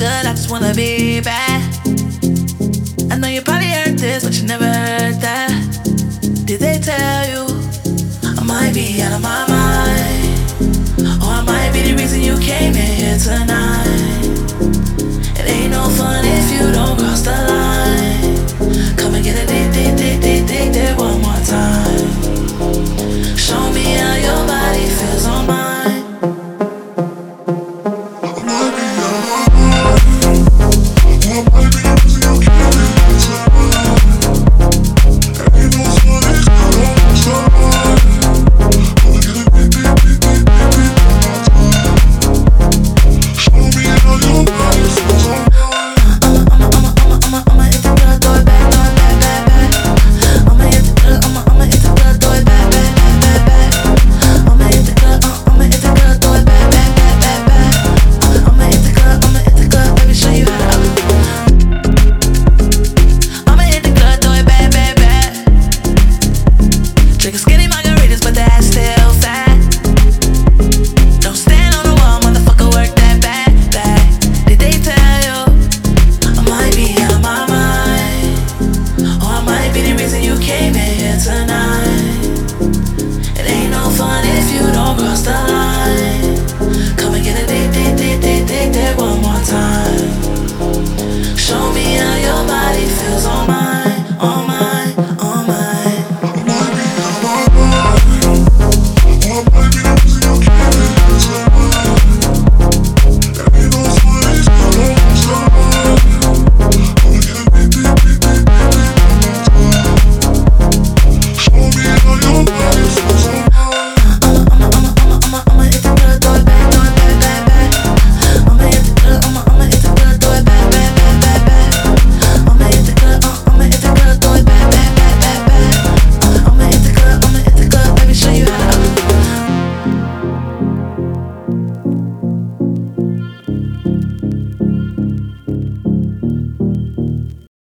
good, I just wanna be bad. I know you probably heard this, but you never heard that. Did they tell you I might be out of my mind? Or I might be the reason you came in here tonight.